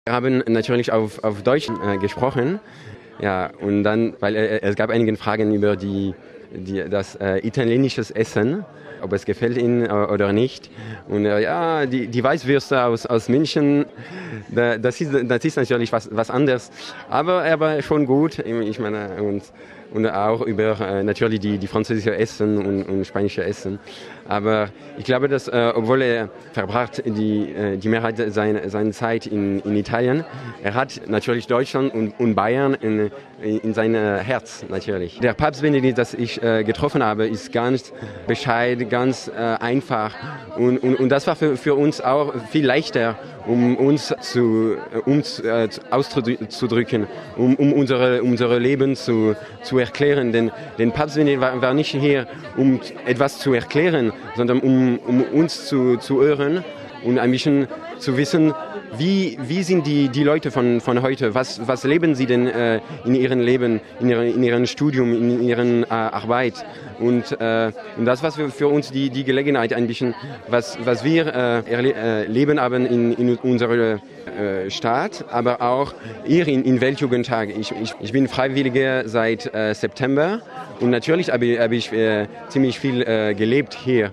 Wir haben natürlich auf Deutsch gesprochen, ja, und dann, weil es gab einige Fragen über das italienische Essen, ob es gefällt Ihnen oder nicht. Und ja, die Weißwürste aus München, das ist natürlich was anderes, aber er war schon gut. Ich meine, und auch über natürlich die französische Essen und spanische Essen. Aber ich glaube, dass obwohl er verbracht die Mehrheit seiner Zeit in Italien, er hat natürlich Deutschland und Bayern in seinem Herz natürlich. Der Papst Benedikt, das ich getroffen habe, ist ganz bescheiden, ganz einfach und das war für uns auch viel leichter, um uns auszudrücken, um unsere Leben zu erklären. Denn Papst Benedikt war nicht hier, um etwas zu erklären, sondern um uns zu hören und ein bisschen zu wissen, wie sind die Leute von heute, was leben sie denn in ihrem Leben, in ihrem Studium, in ihrer Arbeit. Und das war für uns die Gelegenheit ein bisschen, was wir erleben haben in unserer Stadt, aber auch hier in Weltjugendtag. Ich bin Freiwilliger seit September und natürlich habe ich ziemlich viel gelebt hier.